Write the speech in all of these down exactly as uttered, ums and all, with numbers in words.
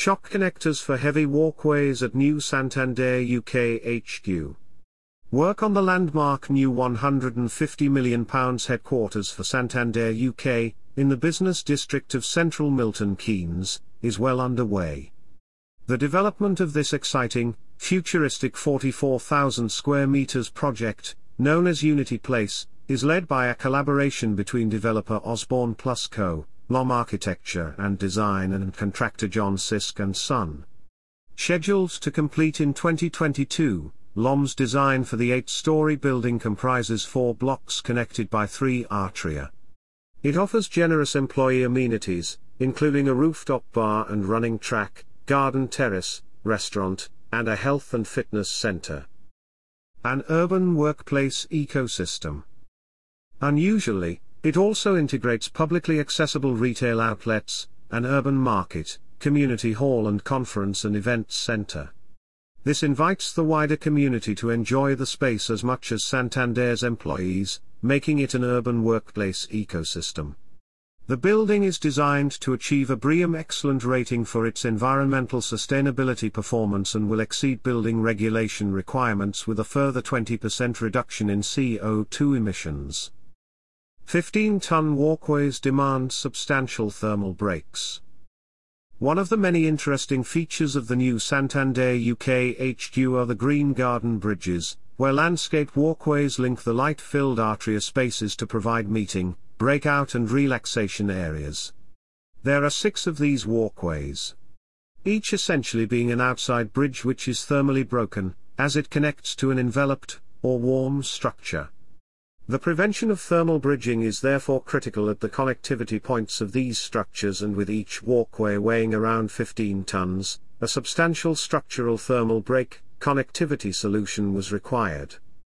Shock connectors for heavy walkways at new Santander U K H Q. Work on the landmark new one hundred fifty million pounds headquarters for Santander U K, in the business district of central Milton Keynes, is well underway. The development of this exciting, futuristic forty-four thousand square meters project, known as Unity Place, is led by a collaboration between developer Osborne Plus Co, L O M Architecture and Design and contractor John Sisk and Son. Scheduled to complete in twenty twenty-two, L O M's design for the eight-story building comprises four blocks connected by three atria. It offers generous employee amenities, including a rooftop bar and running track, garden terrace, restaurant, and a health and fitness center. An urban workplace ecosystem. Unusually, it also integrates publicly accessible retail outlets, an urban market, community hall and conference and events center. This invites the wider community to enjoy the space as much as Santander's employees, making it an urban workplace ecosystem. The building is designed to achieve a BREEAM Excellent rating for its environmental sustainability performance and will exceed building regulation requirements with a further twenty percent reduction in C O two emissions. fifteen-ton walkways demand substantial thermal breaks. One of the many interesting features of the new Santander U K H Q are the Green Garden Bridges, where landscape walkways link the light-filled atria spaces to provide meeting, breakout and relaxation areas. There are six of these walkways, each essentially being an outside bridge which is thermally broken, as it connects to an enveloped, or warm structure. The prevention of thermal bridging is therefore critical at the connectivity points of these structures, and with each walkway weighing around fifteen tons, a substantial structural thermal break connectivity solution was required.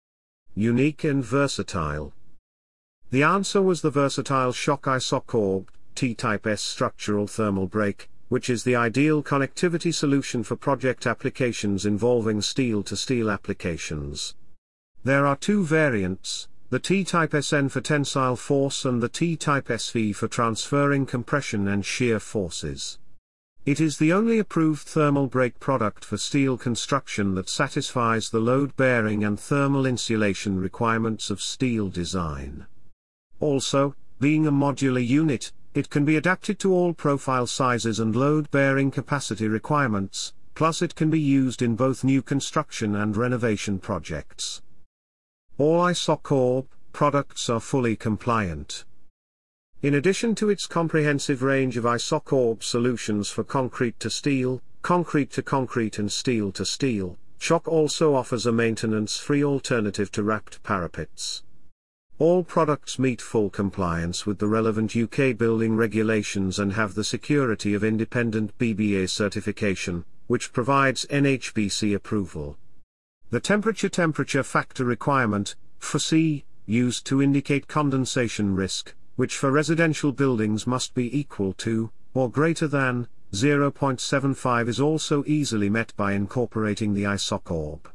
Unique and versatile. The answer was the versatile Shock ISOCORB T-Type S structural thermal break, which is the ideal connectivity solution for project applications involving steel-to-steel applications. There are two variants, the T-Type S N for tensile force and the T-Type S V for transferring compression and shear forces. It is the only approved thermal break product for steel construction that satisfies the load-bearing and thermal insulation requirements of steel design. Also, being a modular unit, it can be adapted to all profile sizes and load-bearing capacity requirements, plus it can be used in both new construction and renovation projects. All ISOCORB products are fully compliant. In addition to its comprehensive range of ISOCORB solutions for concrete to steel, concrete to concrete and steel to steel, Shock also offers a maintenance-free alternative to wrapped parapets. All products meet full compliance with the relevant U K building regulations and have the security of independent B B A certification, which provides N H B C approval. The temperature temperature factor requirement, F C, used to indicate condensation risk, which for residential buildings must be equal to, or greater than, zero point seven five, is also easily met by incorporating the ISOCORB